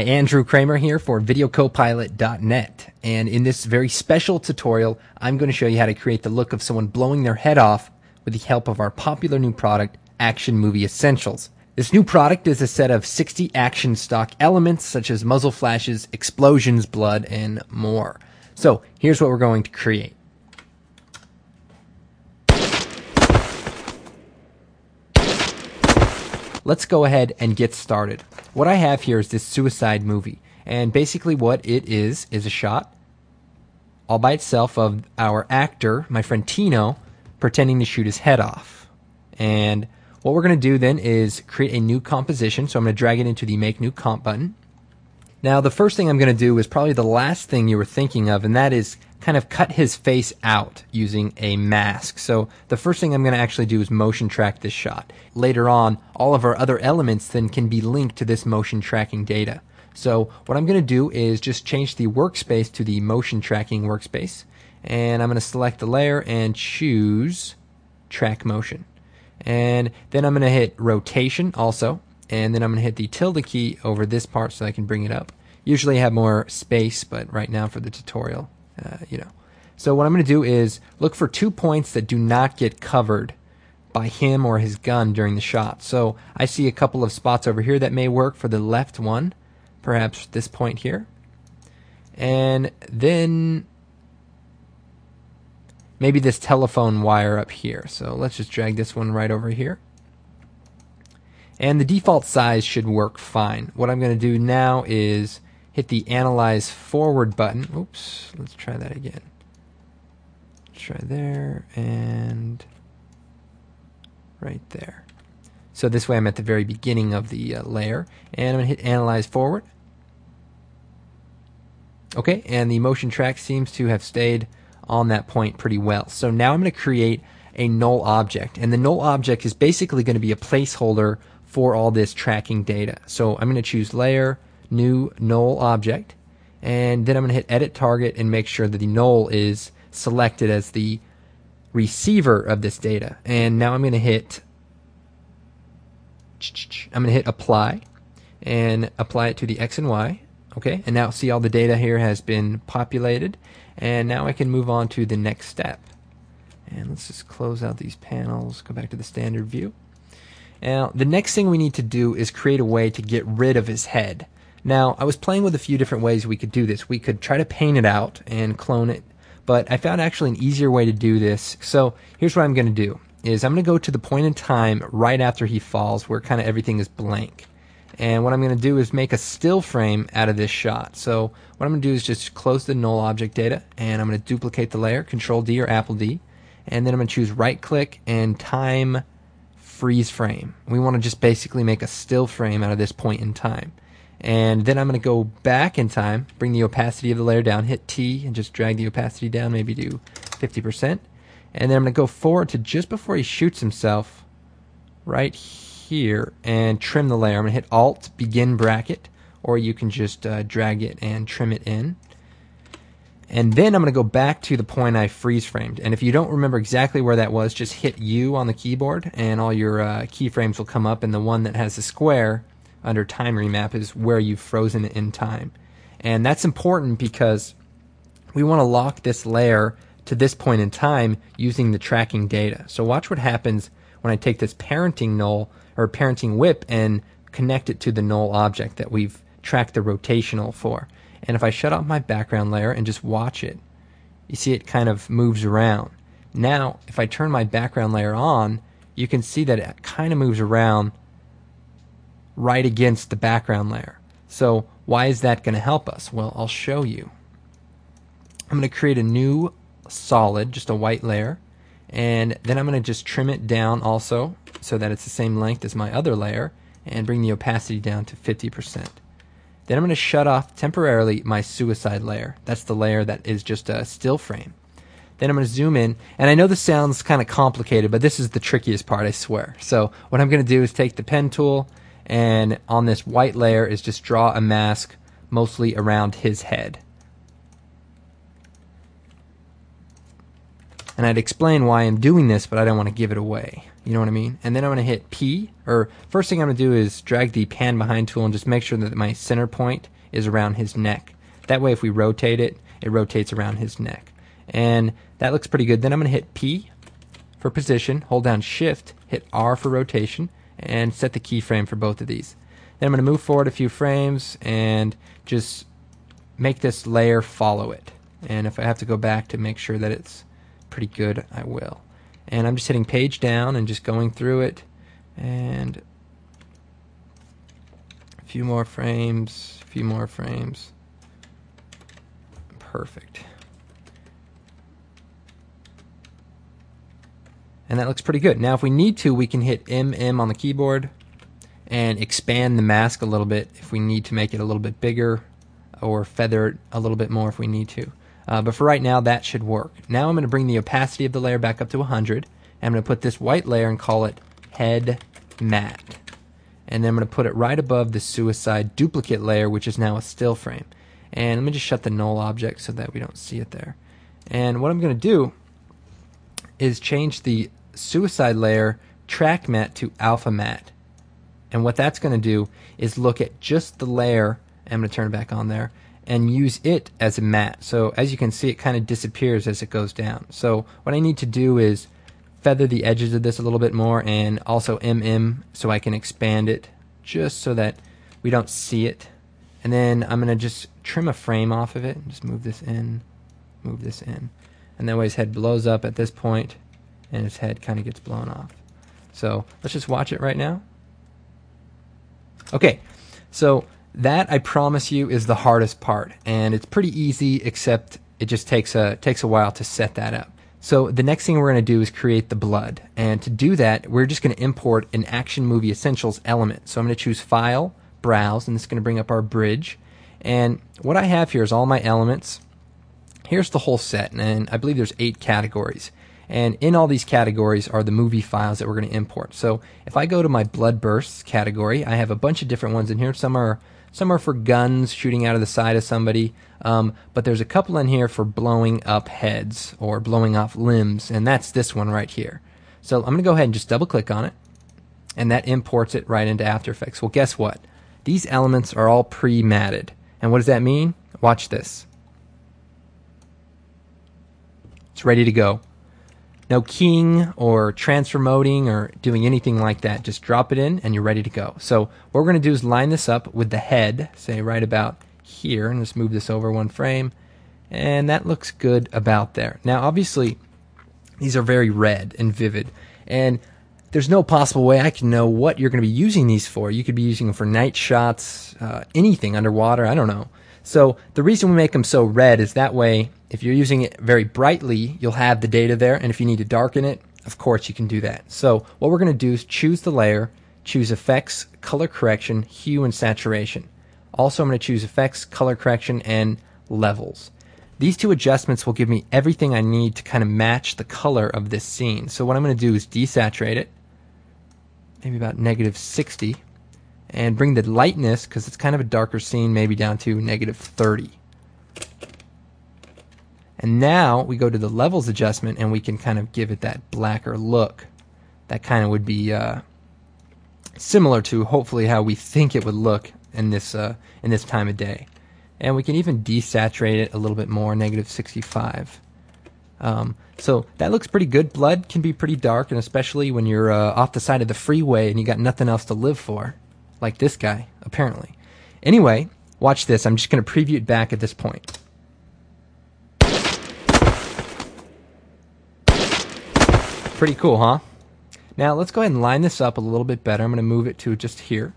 Hey, Andrew Kramer here for VideoCopilot.net, and in this very special tutorial, I'm going to show you how to create the look of someone blowing their head off with the help of our popular new product, Action Movie Essentials. This new product is a set of 60 action stock elements such as muzzle flashes, explosions, blood, and more. So here's what we're going to create. Let's go ahead and get started. What I have here is this suicide movie, and basically what it is a shot all by itself of our actor, my friend Tino, pretending to shoot his head off. And what we're going to do then is create a new composition, so I'm going to drag it into the Make New Comp button. Now the first thing I'm going to do is probably the last thing you were thinking of, and that is kind of cut his face out using a mask. So the first thing I'm going to actually do is motion track this shot. Later on, all of our other elements then can be linked to this motion tracking data. So what I'm going to do is just change the workspace to the motion tracking workspace, and I'm going to select the layer and choose track motion. And then I'm going to hit rotation also, and then I'm going to hit the tilde key over this part so I can bring it up. Usually I have more space, but right now for the tutorial, So what I'm going to do is look for 2 points that do not get covered by him or his gun during the shot. So I see a couple of spots over here that may work for the left one, perhaps this point here. And then maybe this telephone wire up here. So let's just drag this one right over here. And the default size should work fine. What I'm going to do now is hit the Analyze Forward button. Oops, let's try that again. Try there and right there. So this way I'm at the very beginning of the layer, and I'm going to hit Analyze Forward. Okay, and the motion track seems to have stayed on that point pretty well. So now I'm going to create a null object, and the null object is basically going to be a placeholder for all this tracking data. So I'm going to choose Layer, New Null Object, and then I'm going to hit Edit Target and make sure that the null is selected as the receiver of this data. And now I'm going to hit Apply and apply it to the X and Y. Okay, and now see all the data here has been populated, and now I can move on to the next step. And let's just close out these panels, go back to the standard view. Now the next thing we need to do is create a way to get rid of his head. Now I was playing with a few different ways we could do this. We could try to paint it out and clone it, but I found actually an easier way to do this. So here's what I'm going to do is I'm going to go to the point in time right after he falls where kind of everything is blank. And what I'm going to do is make a still frame out of this shot. So what I'm going to do is just close the null object data, and I'm going to duplicate the layer, Control D or Apple D, and then I'm going to choose right click and time freeze frame. We want to just basically make a still frame out of this point in time. And then I'm going to go back in time, bring the opacity of the layer down, hit T and just drag the opacity down, maybe do 50%. And then I'm going to go forward to just before he shoots himself right here and trim the layer. I'm going to hit Alt, begin bracket, or you can just drag it and trim it in. And then I'm going to go back to the point I freeze framed. And if you don't remember exactly where that was, just hit U on the keyboard and all your keyframes will come up, and the one that has the square under time remap is where you've frozen it in time. And that's important because we want to lock this layer to this point in time using the tracking data. So watch what happens when I take this parenting null or parenting whip and connect it to the null object that we've tracked the rotational for. And if I shut off my background layer and just watch it, you see it kind of moves around. Now if I turn my background layer on, you can see that it kind of moves around right against the background layer. So why is that going to help us? Well, I'll show you. I'm going to create a new solid, just a white layer, and then I'm going to just trim it down also so that it's the same length as my other layer, and bring the opacity down to 50%. Then I'm going to shut off temporarily my suicide layer. That's the layer that is just a still frame. Then I'm going to zoom in, and I know this sounds kind of complicated, but this is the trickiest part, I swear. So what I'm going to do is take the pen tool, and on this white layer is just draw a mask mostly around his head. And I'd explain why I'm doing this, but I don't want to give it away. You know what I mean? And then I'm going to hit P, or first thing I'm going to do is drag the pan behind tool and just make sure that my center point is around his neck. That way if we rotate it, it rotates around his neck. And that looks pretty good. Then I'm going to hit P for position, hold down Shift, hit R for rotation, and set the keyframe for both of these. Then I'm going to move forward a few frames and just make this layer follow it. And if I have to go back to make sure that it's pretty good, I will. And I'm just hitting page down and just going through it, and a few more frames, a few more frames. Perfect. And that looks pretty good. Now if we need to, we can hit M on the keyboard and expand the mask a little bit if we need to make it a little bit bigger, or feather it a little bit more if we need to. But for right now, that should work. Now I'm going to bring the opacity of the layer back up to 100. I'm going to put this white layer and call it Head Matte. And then I'm going to put it right above the Suicide duplicate layer, which is now a still frame. And let me just shut the null object so that we don't see it there. And what I'm going to do is change the Suicide layer Track Matte to Alpha Matte. And what that's going to do is look at just the layer, and I'm going to turn it back on there, and use it as a matte. So as you can see, it kind of disappears as it goes down. So what I need to do is feather the edges of this a little bit more, and also so I can expand it just so that we don't see it. And then I'm going to just trim a frame off of it and just move this in, and that way his head blows up at this point and his head kind of gets blown off. So let's just watch it right now. Okay, so that, I promise you, is the hardest part, and it's pretty easy, except it just takes a while to set that up. So the next thing we're going to do is create the blood, and to do that, we're just going to import an Action Movie Essentials element. So I'm going to choose File, Browse, and this is going to bring up our bridge. And what I have here is all my elements. Here's the whole set, and I believe there's 8 categories. And in all these categories are the movie files that we're going to import. So if I go to my Blood Bursts category, I have a bunch of different ones in here. Some are for guns shooting out of the side of somebody, but there's a couple in here for blowing up heads or blowing off limbs, and that's this one right here. So I'm going to go ahead and just double click on it, and that imports it right into After Effects. Well, guess what? These elements are all pre-matted. And what does that mean? Watch this. It's ready to go. No keying or transforming or doing anything like that. Just drop it in and you're ready to go. So what we're going to do is line this up with the head, say right about here, and just move this over one frame, and that looks good about there. Now obviously these are very red and vivid, and there's no possible way I can know what you're going to be using these for. You could be using them for night shots, anything underwater, I don't know. So the reason we make them so red is that way, if you're using it very brightly, you'll have the data there, and if you need to darken it, of course you can do that. So what we're going to do is choose the layer, choose Effects, Color Correction, Hue, and Saturation. Also, I'm going to choose Effects, Color Correction, and Levels. These 2 adjustments will give me everything I need to kind of match the color of this scene. So what I'm going to do is desaturate it, maybe about -60, and bring the lightness, because it's kind of a darker scene, maybe down to -30. And now we go to the levels adjustment, and we can kind of give it that blacker look. That kind of would be similar to hopefully how we think it would look in this time of day. And we can even desaturate it a little bit more, -65. So that looks pretty good. Blood can be pretty dark, and especially when you're off the side of the freeway and you got nothing else to live for, like this guy, apparently. Anyway, watch this. I'm just going to preview it back at this point. Pretty cool, huh? Now let's go ahead and line this up a little bit better. I'm going to move it to just here.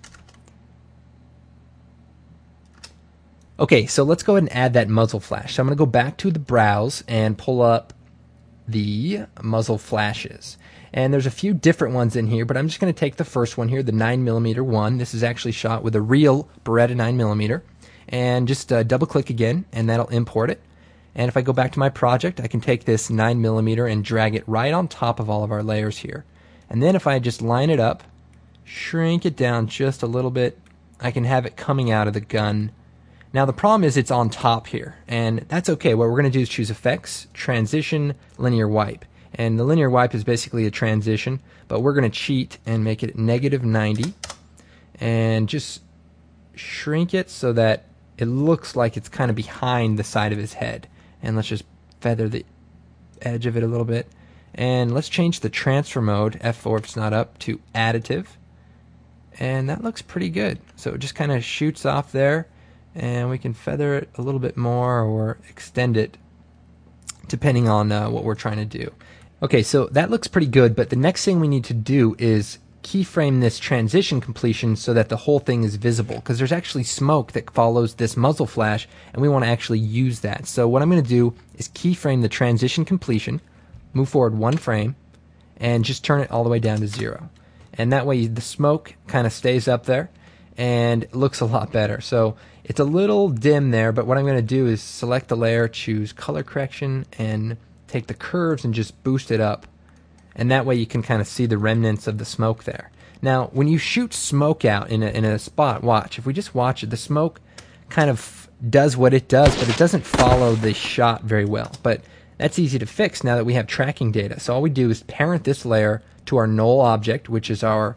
Okay, so let's go ahead and add that muzzle flash. So I'm going to go back to the browse and pull up the muzzle flashes. And there's a few different ones in here, but I'm just going to take the first one here, the 9mm one. This is actually shot with a real Beretta 9mm. And just double click again, and that'll import it. And if I go back to my project, I can take this 9mm and drag it right on top of all of our layers here. And then if I just line it up, shrink it down just a little bit, I can have it coming out of the gun. Now the problem is it's on top here, and that's okay. What we're going to do is choose Effects, Transition, Linear Wipe. And the linear wipe is basically a transition, but we're going to cheat and make it -90 and just shrink it so that it looks like it's kind of behind the side of his head. And let's just feather the edge of it a little bit. And let's change the transfer mode, F4 if it's not up, to additive. And that looks pretty good. So it just kind of shoots off there, and we can feather it a little bit more or extend it depending on what we're trying to do. Okay, so that looks pretty good, but the next thing we need to do is keyframe this transition completion so that the whole thing is visible, because there's actually smoke that follows this muzzle flash, and we want to actually use that. So what I'm going to do is keyframe the transition completion, move forward 1 frame, and just turn it all the way down to 0. And that way the smoke kind of stays up there and it looks a lot better. So it's a little dim there, but what I'm going to do is select the layer, choose color correction, and take the curves and just boost it up. And that way you can kind of see the remnants of the smoke there. Now, when you shoot smoke out in a spot, watch. If we just watch it, the smoke kind of does what it does, but it doesn't follow the shot very well. But that's easy to fix now that we have tracking data. So all we do is parent this layer to our null object, which is our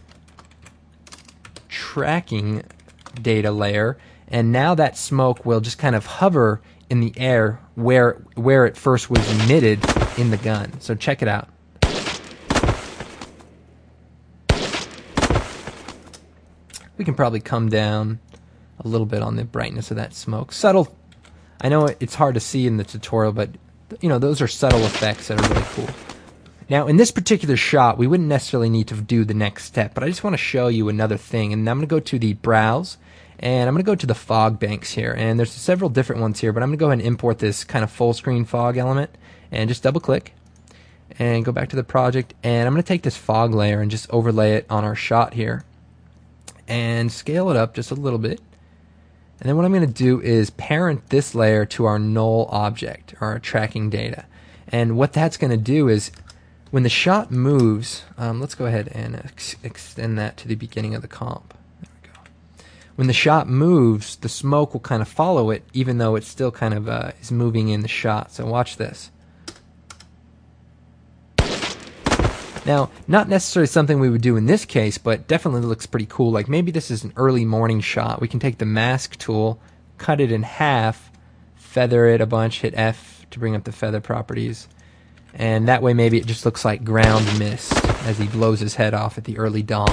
tracking data layer, and now that smoke will just kind of hover in the air where it first was emitted in the gun. So check it out. We can probably come down a little bit on the brightness of that smoke. Subtle. I know it's hard to see in the tutorial, but you know, those are subtle effects that are really cool. Now, in this particular shot, we wouldn't necessarily need to do the next step, but I just want to show you another thing. And I'm going to go to the Browse, and I'm going to go to the fog banks here. And there's several different ones here, but I'm going to go ahead and import this kind of full screen fog element, and just double click, and go back to the project. And I'm going to take this fog layer and just overlay it on our shot here, and scale it up just a little bit. And then what I'm going to do is parent this layer to our null object, our tracking data. And what that's going to do is, when the shot moves, let's go ahead and extend that to the beginning of the comp. There we go. When the shot moves, the smoke will kind of follow it, even though it still kind of is moving in the shot. So watch this. Now, not necessarily something we would do in this case, but definitely looks pretty cool. Like maybe this is an early morning shot. We can take the mask tool, cut it in half, feather it a bunch, hit F to bring up the feather properties. And that way maybe it just looks like ground mist as he blows his head off at the early dawn.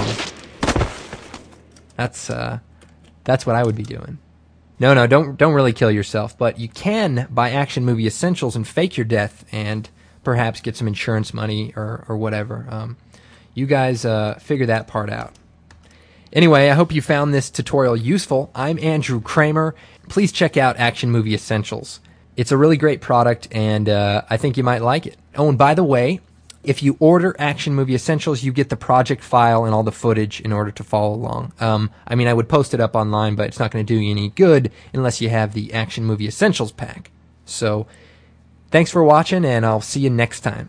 That's what I would be doing. No, don't really kill yourself, but you can buy Action Movie Essentials and fake your death and perhaps get some insurance money or whatever. You guys figure that part out. Anyway, I hope you found this tutorial useful. I'm Andrew Kramer. Please check out Action Movie Essentials. It's a really great product, and I think you might like it. Oh, and by the way, if you order Action Movie Essentials, you get the project file and all the footage in order to follow along. I mean, I would post it up online, but it's not going to do you any good unless you have the Action Movie Essentials pack. So, thanks for watching, and I'll see you next time.